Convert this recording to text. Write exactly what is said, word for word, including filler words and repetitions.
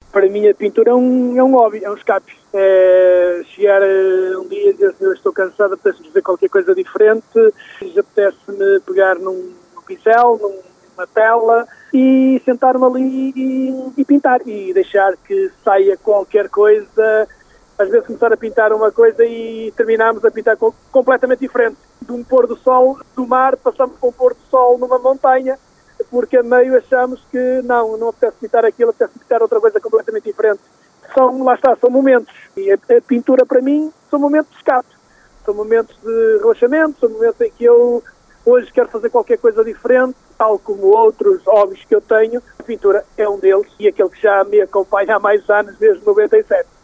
Para mim a pintura é um, é um hobby, é um escape. É chegar um dia e dizer assim, eu estou cansado, apetece-me fazer qualquer coisa diferente, apetece-me pegar num, num pincel, numa tela e sentar-me ali e, e pintar e deixar que saia qualquer coisa. Às vezes começar a pintar uma coisa e terminamos a pintar com, completamente diferente. De um pôr do sol do mar, passamos para um pôr do sol numa montanha, porque a meio achamos que não, não apetece pintar aquilo, apetece pintar outra coisa completamente diferente. São, lá está, são momentos. E a, a pintura para mim são momentos de escape. São momentos de relaxamento, são momentos em que eu hoje quero fazer qualquer coisa diferente, tal como outros hobbies que eu tenho. A pintura é um deles e aquele que já me acompanha há mais anos, desde noventa e sete.